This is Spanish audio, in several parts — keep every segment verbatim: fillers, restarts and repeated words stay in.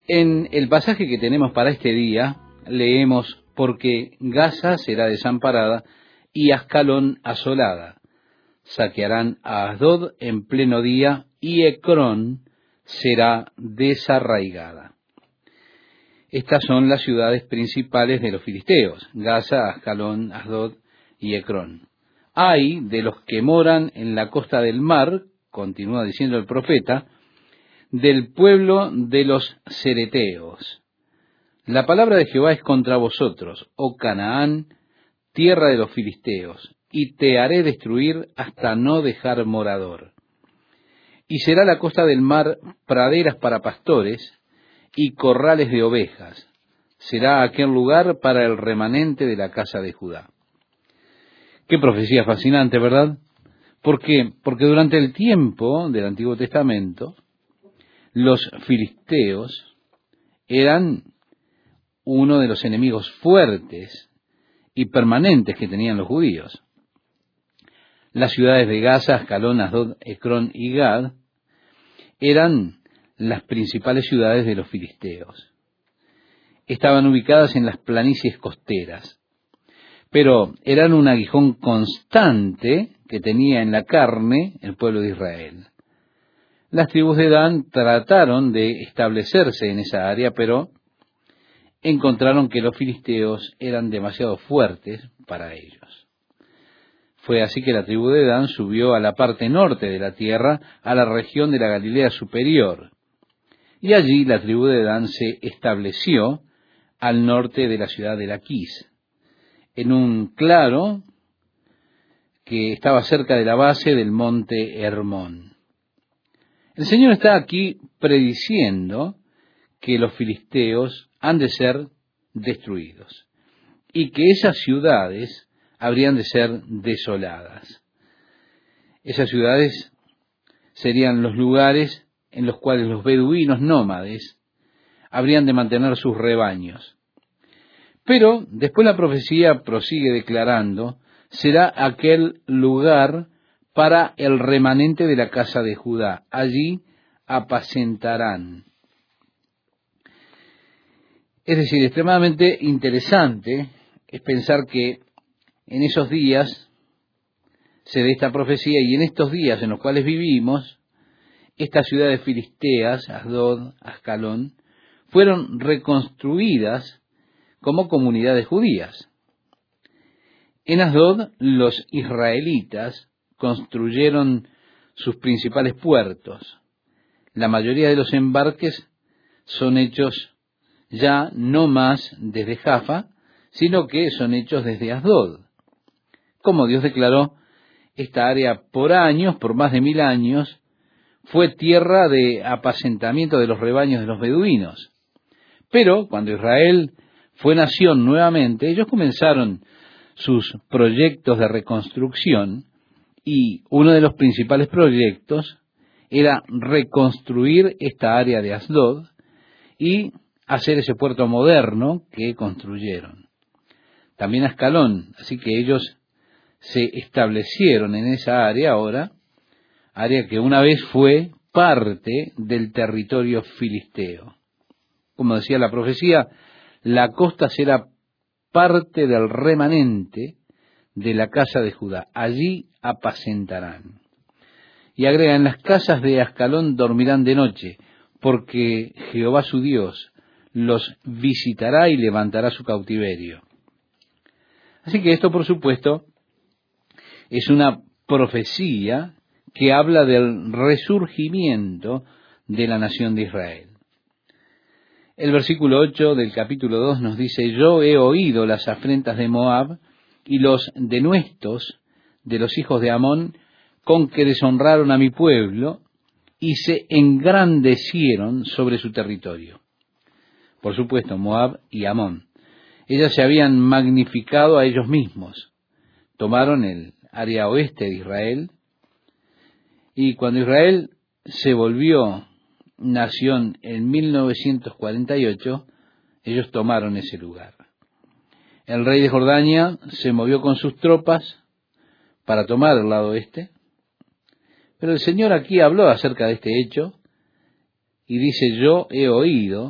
En el pasaje que tenemos para este día, leemos, porque Gaza será desamparada y Ascalón asolada. Saquearán a Asdod en pleno día y Ecrón será desarraigada. Estas son las ciudades principales de los filisteos: Gaza, Ascalón, Asdod y Ecrón. Hay de los que moran en la costa del mar, continúa diciendo el profeta, del pueblo de los cereteos. La palabra de Jehová es contra vosotros, oh Canaán, tierra de los filisteos, y te haré destruir hasta no dejar morador. Y será la costa del mar praderas para pastores y corrales de ovejas. Será aquel lugar para el remanente de la casa de Judá. Qué profecía fascinante, ¿verdad? ¿Por qué? Porque durante el tiempo del Antiguo Testamento, los filisteos eran uno de los enemigos fuertes y permanentes que tenían los judíos. Las ciudades de Gaza, Ascalón, Asdod, Ecrón y Gad eran las principales ciudades de los filisteos. Estaban ubicadas en las planicies costeras, pero eran un aguijón constante que tenía en la carne el pueblo de Israel. Las tribus de Dan trataron de establecerse en esa área, pero encontraron que los filisteos eran demasiado fuertes para ellos. Fue así que la tribu de Dan subió a la parte norte de la tierra, a la región de la Galilea superior, y allí la tribu de Dan se estableció al norte de la ciudad de Laquis, en un claro que estaba cerca de la base del monte Hermón. El Señor está aquí prediciendo que los filisteos han de ser destruidos y que esas ciudades habrían de ser desoladas. Esas ciudades serían los lugares en los cuales los beduinos nómades habrían de mantener sus rebaños. Pero después la profecía prosigue declarando, será aquel lugar para el remanente de la casa de Judá. Allí apacentarán. Es decir, extremadamente interesante es pensar que en esos días se dé esta profecía, y en estos días en los cuales vivimos, estas ciudades filisteas, Asdod, Ascalón, fueron reconstruidas como comunidades judías. En Asdod, los israelitas construyeron sus principales puertos. La mayoría de los embarques son hechos ya no más desde Jaffa, sino que son hechos desde Asdod. Como Dios declaró, esta área por años, por más de mil años, fue tierra de apacentamiento de los rebaños de los beduinos. Pero cuando Israel fue nación nuevamente, ellos comenzaron sus proyectos de reconstrucción, y uno de los principales proyectos era reconstruir esta área de Asdod y hacer ese puerto moderno que construyeron. También Ascalón, así que ellos se establecieron en esa área ahora, área que una vez fue parte del territorio filisteo. Como decía la profecía, la costa será parte del remanente de la casa de Judá. Allí apacentarán. Y agrega, en las casas de Ascalón dormirán de noche, porque Jehová su Dios los visitará y levantará su cautiverio. Así que esto, por supuesto, es una profecía que habla del resurgimiento de la nación de Israel. El versículo ocho del capítulo dos nos dice, yo he oído las afrentas de Moab y los denuestos de los hijos de Amón, con que deshonraron a mi pueblo y se engrandecieron sobre su territorio. Por supuesto, Moab y Amón. Ellas se habían magnificado a ellos mismos. Tomaron el área oeste de Israel, y cuando Israel se volvió nación en mil novecientos cuarenta y ocho, ellos tomaron ese lugar. El rey de Jordania se movió con sus tropas para tomar el lado oeste, pero el Señor aquí habló acerca de este hecho y dice, yo he oído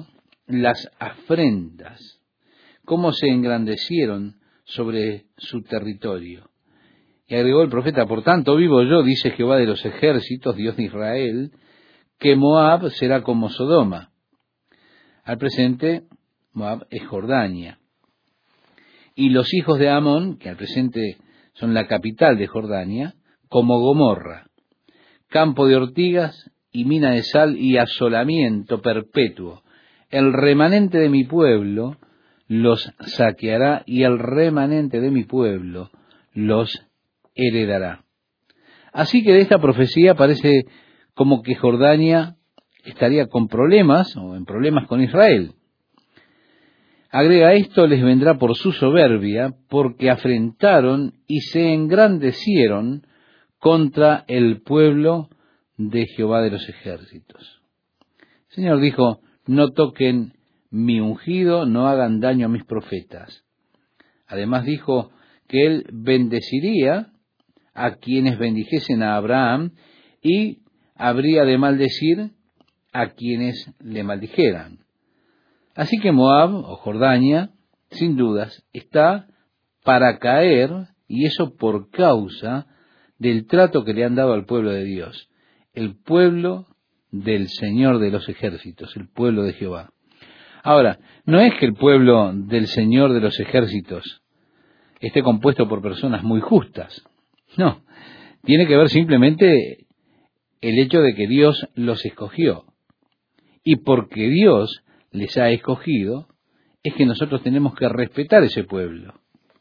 las afrentas, cómo se engrandecieron sobre su territorio. Y agregó el profeta, por tanto vivo yo, dice Jehová de los ejércitos, Dios de Israel, que Moab será como Sodoma. Al presente, Moab es Jordania. Y los hijos de Amón, que al presente son la capital de Jordania, como Gomorra, campo de ortigas y mina de sal y asolamiento perpetuo. El remanente de mi pueblo los saqueará y el remanente de mi pueblo los heredará. Así que de esta profecía parece como que Jordania estaría con problemas o en problemas con Israel. Agrega esto, les vendrá por su soberbia, porque afrentaron y se engrandecieron contra el pueblo de Jehová de los ejércitos. El Señor dijo, no toquen mi ungido, no hagan daño a mis profetas. Además dijo que Él bendeciría a quienes bendijesen a Abraham y habría de maldecir a quienes le maldijeran. Así que Moab, o Jordania, sin dudas, está para caer, y eso por causa del trato que le han dado al pueblo de Dios, el pueblo del Señor de los ejércitos, el pueblo de Jehová. Ahora, no es que el pueblo del Señor de los ejércitos esté compuesto por personas muy justas, no, tiene que ver simplemente el hecho de que Dios los escogió, y porque Dios les ha escogido, es que nosotros tenemos que respetar ese pueblo.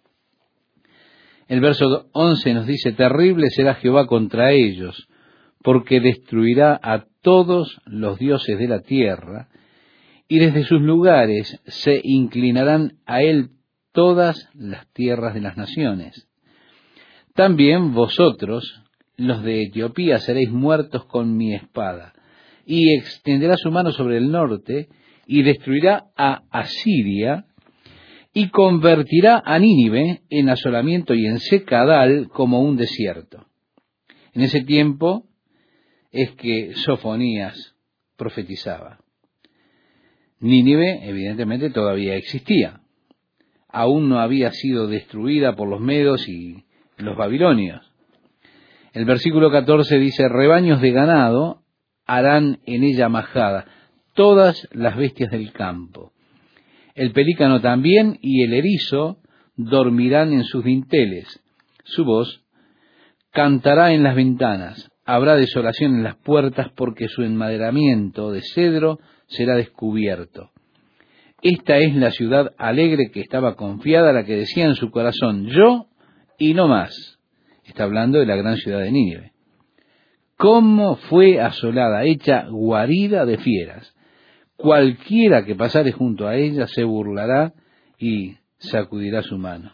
El verso once nos dice, terrible será Jehová contra ellos, porque destruirá a todos los dioses de la tierra, y desde sus lugares se inclinarán a él todas las tierras de las naciones. También vosotros, los de Etiopía, seréis muertos con mi espada, y extenderá su mano sobre el norte, y destruirá a Asiria, y convertirá a Nínive en asolamiento y en secadal como un desierto. En ese tiempo es que Sofonías profetizaba. Nínive, evidentemente, todavía existía. Aún no había sido destruida por los medos y los babilonios. El versículo catorce dice, rebaños de ganado harán en ella majada, todas las bestias del campo. El pelícano también y el erizo dormirán en sus dinteles. Su voz cantará en las ventanas. Habrá desolación en las puertas porque su enmaderamiento de cedro será descubierto. Esta es la ciudad alegre que estaba confiada, la que decía en su corazón, yo y no más. Está hablando de la gran ciudad de Nínive. ¿Cómo fue asolada, hecha guarida de fieras? Cualquiera que pasare junto a ella se burlará y sacudirá su mano.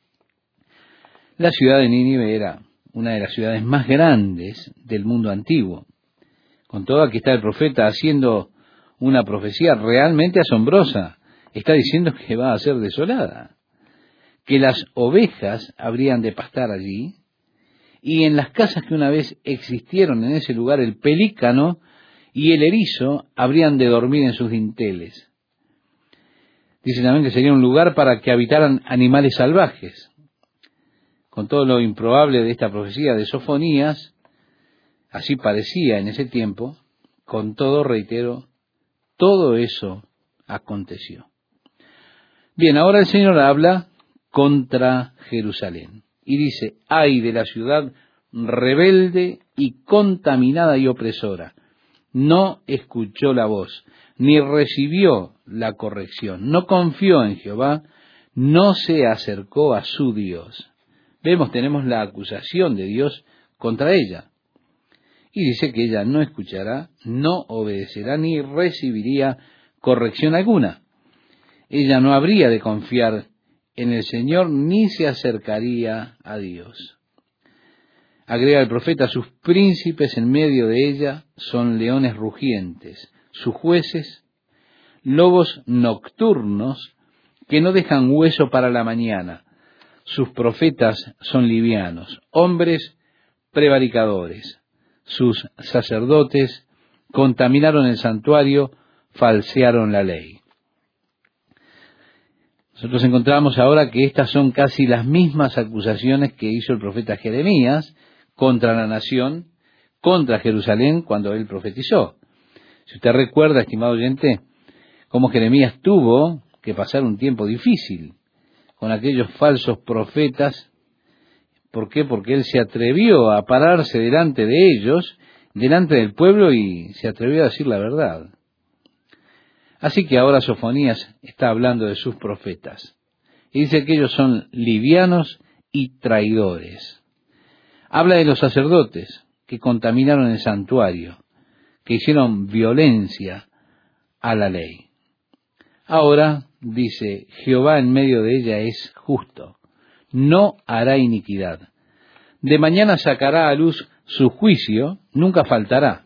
La ciudad de Nínive era una de las ciudades más grandes del mundo antiguo. Con todo, aquí está el profeta haciendo una profecía realmente asombrosa. Está diciendo que va a ser desolada, que las ovejas habrían de pastar allí, y en las casas que una vez existieron en ese lugar, el pelícano y el erizo habrían de dormir en sus dinteles. Dice también que sería un lugar para que habitaran animales salvajes. Con todo lo improbable de esta profecía de Sofonías, así parecía en ese tiempo, con todo, reitero, todo eso aconteció. Bien, ahora el Señor habla contra Jerusalén y dice, ay de la ciudad rebelde y contaminada y opresora. No escuchó la voz, ni recibió la corrección, no confió en Jehová, no se acercó a su Dios. Vemos, tenemos la acusación de Dios contra ella. Y dice que ella no escuchará, no obedecerá, ni recibiría corrección alguna. Ella no habría de confiar en el Señor, ni se acercaría a Dios. Agrega el profeta, sus príncipes en medio de ella son leones rugientes, sus jueces, lobos nocturnos que no dejan hueso para la mañana. Sus profetas son livianos, hombres prevaricadores. Sus sacerdotes contaminaron el santuario, falsearon la ley. Nosotros encontramos ahora que estas son casi las mismas acusaciones que hizo el profeta Jeremías contra la nación, contra Jerusalén, cuando él profetizó. Si usted recuerda, estimado oyente, cómo Jeremías tuvo que pasar un tiempo difícil con aquellos falsos profetas. ¿Por qué? Porque él se atrevió a pararse delante de ellos, delante del pueblo, y se atrevió a decir la verdad. Así que ahora Sofonías está hablando de sus profetas. Y dice que ellos son livianos y traidores. Habla de los sacerdotes que contaminaron el santuario, que hicieron violencia a la ley. Ahora, dice, Jehová en medio de ella es justo, no hará iniquidad. De mañana sacará a luz su juicio, nunca faltará.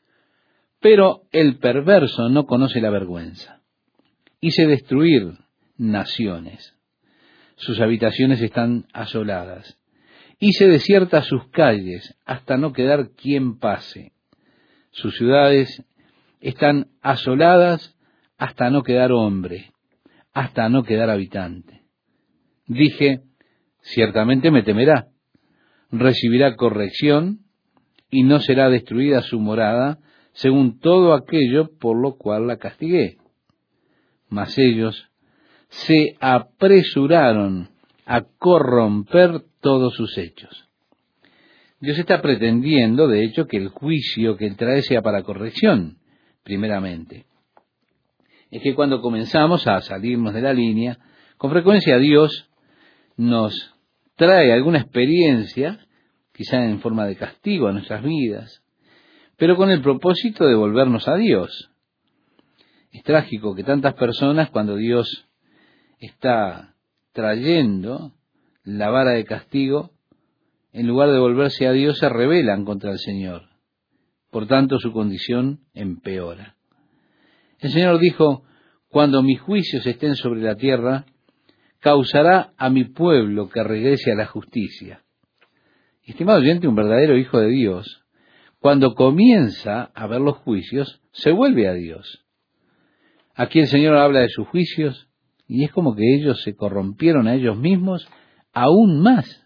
Pero el perverso no conoce la vergüenza. Hice destruir naciones. Sus habitaciones están asoladas. Hice desiertas sus calles hasta no quedar quien pase. Sus ciudades están asoladas hasta no quedar hombre, hasta no quedar habitante. Dije, ciertamente me temerá, recibirá corrección y no será destruida su morada, según todo aquello por lo cual la castigué. Mas ellos se apresuraron a corromper todos sus hechos. Dios está pretendiendo, de hecho, que el juicio que él trae sea para corrección, primeramente. Es que cuando comenzamos a salirnos de la línea, con frecuencia Dios nos trae alguna experiencia, quizá en forma de castigo a nuestras vidas, pero con el propósito de volvernos a Dios. Es trágico que tantas personas, cuando Dios está trayendo la vara de castigo, en lugar de volverse a Dios, se rebelan contra el Señor. Por tanto, su condición empeora. El Señor dijo, cuando mis juicios estén sobre la tierra, causará a mi pueblo que regrese a la justicia. Estimado oyente, un verdadero hijo de Dios, cuando comienza a ver los juicios, se vuelve a Dios. Aquí el Señor habla de sus juicios, y es como que ellos se corrompieron a ellos mismos aún más.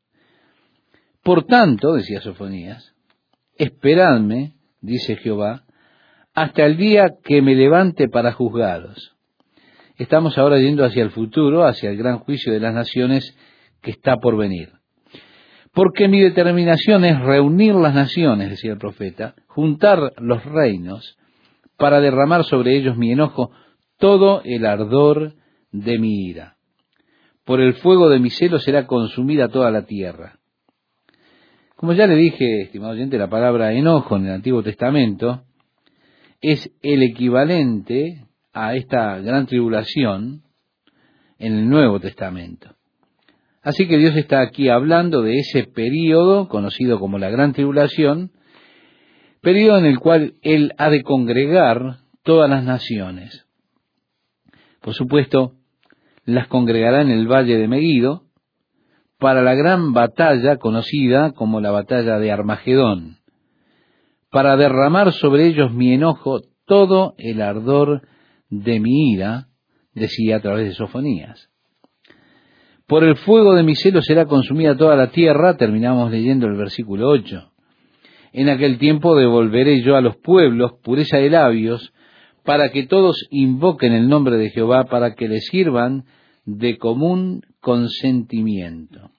Por tanto, decía Sofonías, esperadme, dice Jehová, hasta el día que me levante para juzgaros. Estamos ahora yendo hacia el futuro, hacia el gran juicio de las naciones que está por venir. Porque mi determinación es reunir las naciones, decía el profeta, juntar los reinos, para derramar sobre ellos mi enojo, todo el ardor de mi ira. Por el fuego de mi celo será consumida toda la tierra. Como ya le dije, estimado oyente, la palabra enojo en el Antiguo Testamento es el equivalente a esta gran tribulación en el Nuevo Testamento. Así que Dios está aquí hablando de ese período conocido como la gran tribulación, período en el cual Él ha de congregar todas las naciones. Por supuesto, las congregará en el valle de Meguido para la gran batalla conocida como la batalla de Armagedón, para derramar sobre ellos mi enojo, todo el ardor de mi ira, decía a través de Sofonías. Por el fuego de mi celo será consumida toda la tierra, terminamos leyendo el versículo ocho. En aquel tiempo devolveré yo a los pueblos pureza de labios, para que todos invoquen el nombre de Jehová, para que les sirvan de común consentimiento.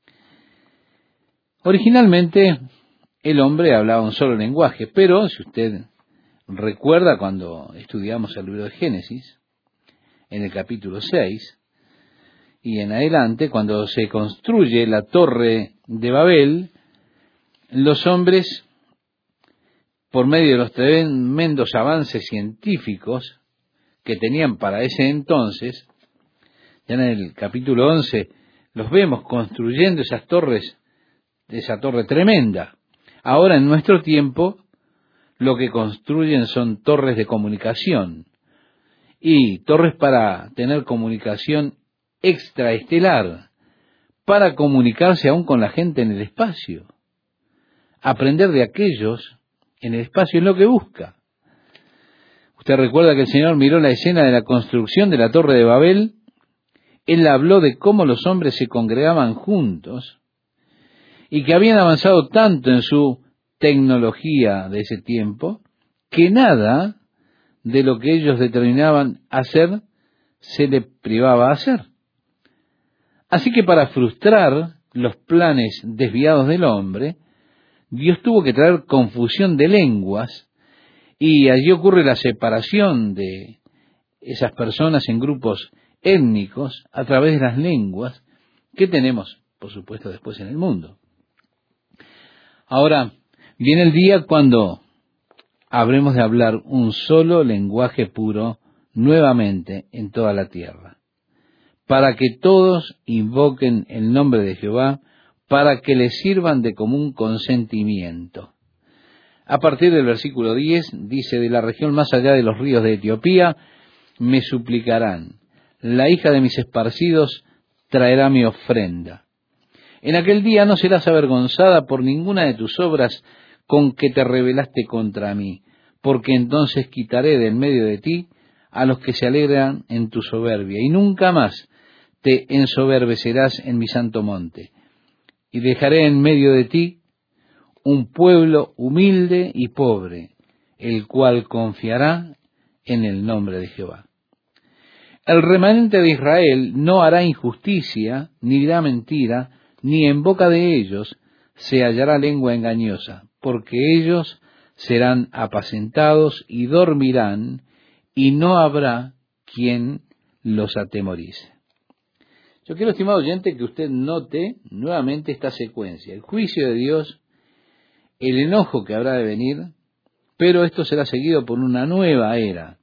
Originalmente el hombre hablaba un solo lenguaje, pero si usted recuerda cuando estudiamos el libro de Génesis, en el capítulo seis, y en adelante, cuando se construye la torre de Babel, los hombres, por medio de los tremendos avances científicos que tenían para ese entonces, ya en el capítulo once, los vemos construyendo esas torres, esa torre tremenda. Ahora, en nuestro tiempo, lo que construyen son torres de comunicación, y torres para tener comunicación extraestelar, para comunicarse aún con la gente en el espacio. Aprender de aquellos en el espacio es lo que busca. Usted recuerda que el Señor miró la escena de la construcción de la Torre de Babel Él habló de cómo los hombres se congregaban juntos y que habían avanzado tanto en su tecnología de ese tiempo que nada de lo que ellos determinaban hacer se le privaba a hacer. Así que para frustrar los planes desviados del hombre, Dios tuvo que traer confusión de lenguas, y allí ocurre la separación de esas personas en grupos étnicos a través de las lenguas que tenemos, por supuesto, después en el mundo. Ahora, viene el día cuando habremos de hablar un solo lenguaje puro nuevamente en toda la tierra, para que todos invoquen el nombre de Jehová, para que les sirvan de común consentimiento. A partir del versículo diez, dice, de la región más allá de los ríos de Etiopía, me suplicarán, la hija de mis esparcidos traerá mi ofrenda. En aquel día no serás avergonzada por ninguna de tus obras con que te rebelaste contra mí, porque entonces quitaré de en medio de ti a los que se alegran en tu soberbia, y nunca más te ensoberbecerás en mi santo monte. Y dejaré en medio de ti un pueblo humilde y pobre, el cual confiará en el nombre de Jehová. El remanente de Israel no hará injusticia, ni dirá mentira, ni en boca de ellos se hallará lengua engañosa, porque ellos serán apacentados y dormirán, y no habrá quien los atemorice. Yo quiero, estimado oyente, que usted note nuevamente esta secuencia: el juicio de Dios, el enojo que habrá de venir, pero esto será seguido por una nueva era,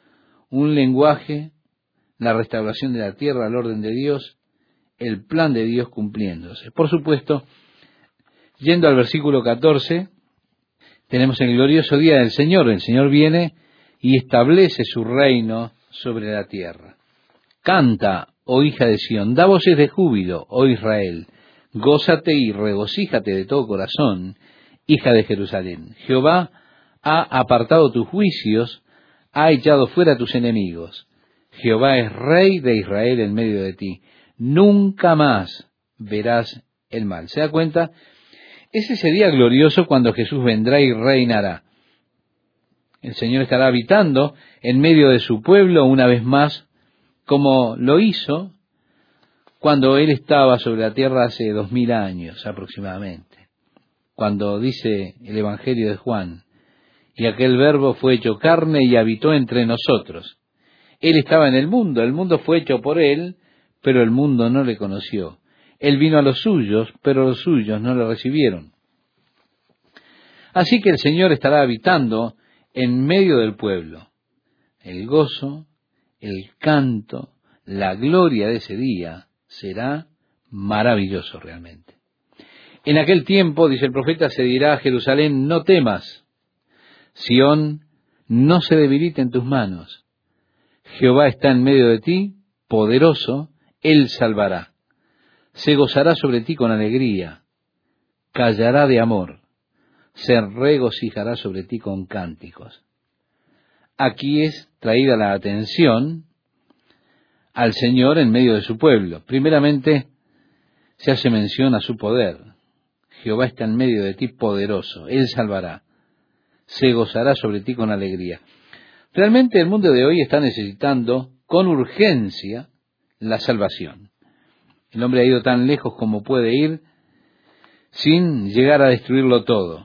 un lenguaje, la restauración de la tierra al orden de Dios, el plan de Dios cumpliéndose. Por supuesto, yendo al versículo catorce, tenemos el glorioso día del Señor. El Señor viene y establece su reino sobre la tierra. Canta, oh hija de Sión, da voces de júbilo, oh Israel, gózate y regocíjate de todo corazón, hija de Jerusalén. Jehová ha apartado tus juicios, ha echado fuera tus enemigos. Jehová es rey de Israel en medio de ti. Nunca más verás el mal. ¿Se da cuenta? Es ese día glorioso cuando Jesús vendrá y reinará. El Señor estará habitando en medio de su pueblo una vez más, como lo hizo cuando Él estaba sobre la tierra hace dos mil años aproximadamente. Cuando dice el Evangelio de Juan, y aquel verbo fue hecho carne y habitó entre nosotros. Él estaba en el mundo, el mundo fue hecho por Él, pero el mundo no le conoció. Él vino a los suyos, pero los suyos no le recibieron. Así que el Señor estará habitando en medio del pueblo. El gozo, el canto, la gloria de ese día será maravilloso realmente. En aquel tiempo, dice el profeta, se dirá a Jerusalén, no temas, Sión, no se debilite en tus manos. Jehová está en medio de ti, poderoso, Él salvará. Se gozará sobre ti con alegría, callará de amor, se regocijará sobre ti con cánticos. Aquí es traída la atención al Señor en medio de su pueblo. Primeramente, se hace mención a su poder. Jehová está en medio de ti poderoso, Él salvará. Se gozará sobre ti con alegría. Realmente el mundo de hoy está necesitando con urgencia la salvación. El hombre ha ido tan lejos como puede ir sin llegar a destruirlo todo.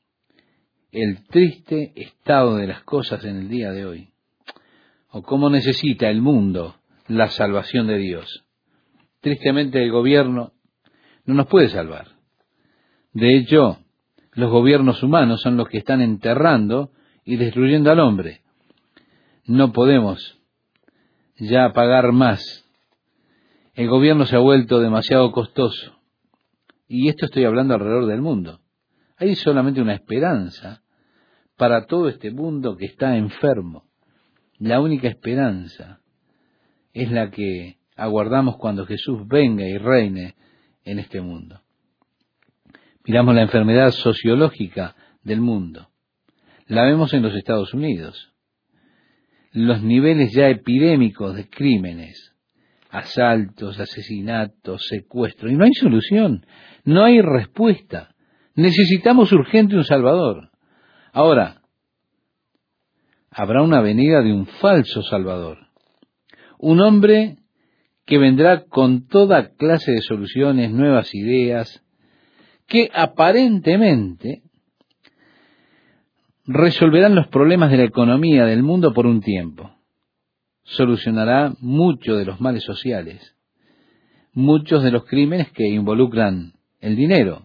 El triste estado de las cosas en el día de hoy. O cómo necesita el mundo la salvación de Dios. Tristemente el gobierno no nos puede salvar. De hecho, los gobiernos humanos son los que están enterrando y destruyendo al hombre. No podemos ya pagar más. El gobierno se ha vuelto demasiado costoso. Y esto estoy hablando alrededor del mundo. Hay solamente una esperanza para todo este mundo que está enfermo. La única esperanza es la que aguardamos cuando Jesús venga y reine en este mundo. Miramos la enfermedad sociológica del mundo. La vemos en los Estados Unidos. Los niveles ya epidémicos de crímenes, asaltos, asesinatos, secuestros, y no hay solución, no hay respuesta. Necesitamos urgente un Salvador. Ahora, habrá una venida de un falso Salvador, un hombre que vendrá con toda clase de soluciones, nuevas ideas, que aparentemente resolverán los problemas de la economía del mundo por un tiempo. Solucionará muchos de los males sociales, muchos de los crímenes que involucran el dinero,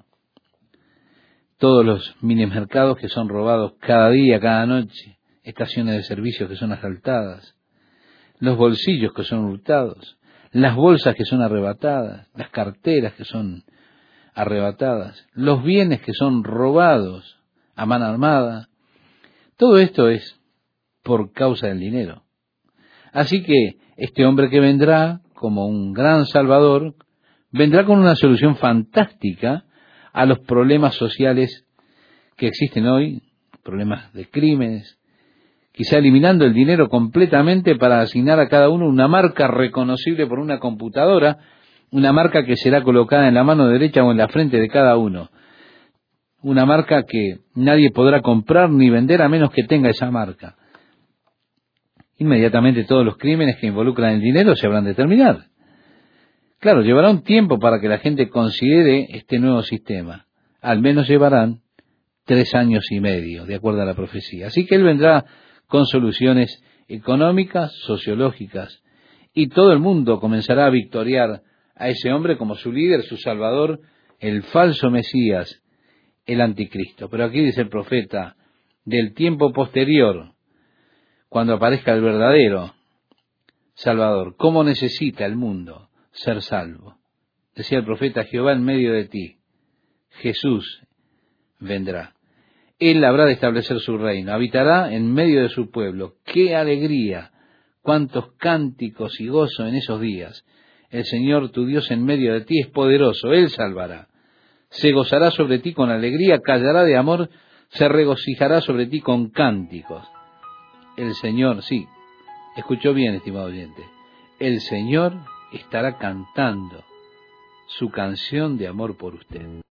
todos los minimercados que son robados cada día, cada noche, estaciones de servicios que son asaltadas, los bolsillos que son hurtados, las bolsas que son arrebatadas, las carteras que son arrebatadas, los bienes que son robados a mano armada. Todo esto es por causa del dinero. Así que este hombre que vendrá como un gran Salvador, vendrá con una solución fantástica a los problemas sociales que existen hoy, problemas de crímenes, quizá eliminando el dinero completamente para asignar a cada uno una marca reconocible por una computadora, una marca que será colocada en la mano derecha o en la frente de cada uno, una marca que nadie podrá comprar ni vender a menos que tenga esa marca. Inmediatamente todos los crímenes que involucran el dinero se habrán de terminar. Claro, llevará un tiempo para que la gente considere este nuevo sistema. Al menos llevarán tres años y medio, de acuerdo a la profecía. Así que él vendrá con soluciones económicas, sociológicas, y todo el mundo comenzará a victoriar a ese hombre como su líder, su salvador, el falso Mesías, el anticristo. Pero aquí dice el profeta, del tiempo posterior, cuando aparezca el verdadero Salvador, ¿cómo necesita el mundo ser salvo? Decía el profeta, Jehová en medio de ti, Jesús vendrá. Él habrá de establecer su reino, habitará en medio de su pueblo. ¡Qué alegría! ¡Cuántos cánticos y gozo en esos días! El Señor tu Dios en medio de ti es poderoso, Él salvará. Se gozará sobre ti con alegría, callará de amor, se regocijará sobre ti con cánticos. El Señor, sí, escuchó bien, estimado oyente, el Señor estará cantando su canción de amor por usted.